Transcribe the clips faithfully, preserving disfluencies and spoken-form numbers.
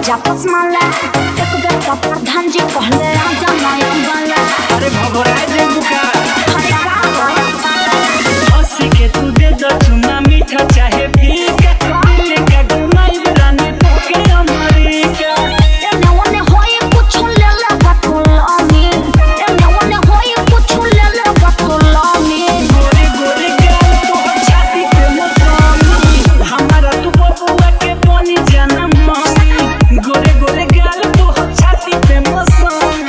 राजा पसमाला एक बेर का प्रधान जी कहले राजा नायक वाला। अरे भगोराए दे बुका अरे का हंसी के तू दे दो चुना मीठा चाहे फीका दिल का घुमाई रानी पोके अमरीका। एने ओने होई कुछ ले ले बटुल अमी एने ओने होई कुछ ले ले बटुल अमी। गोरे गोरे गाल तोहर छाती पे मसामी हमारा तू बबुआ के बनी जाना मामी। गोरे गोरे गाल तोहर छाती पे मसामी।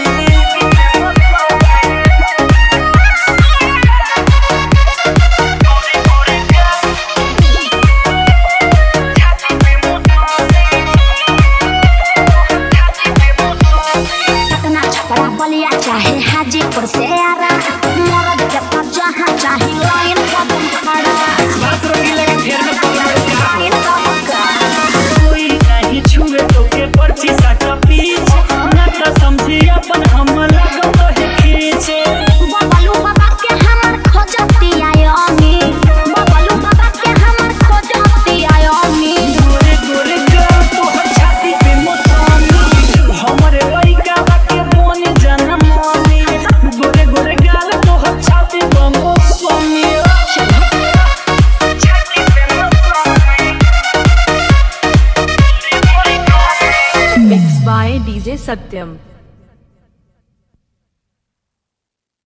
पटना छपरा बलिया चाहे हाजीपुर से आरा मरद के पर जहाँ चाहे लाइन कदम खड़ा। बात रंगीला के फेर में पकड़ के लाइन कदम खड़ा। कोई नहीं छुए तो के पर्ची साटा पीछ ना तो समझी अपन हम लगो तो है खींचे। बबलू बाबा के हमर खोजती आयोमी बबलू बाबा के हमर खोजती आयोमी। गोरे गोरे गाल तोहर छाती पे मसामी हमरे लइका के बनी जाना मामी। गोरे गोरे गाल तोहर छाती पे मसामी छाती पे मसामी। Mixed by D J Satyam.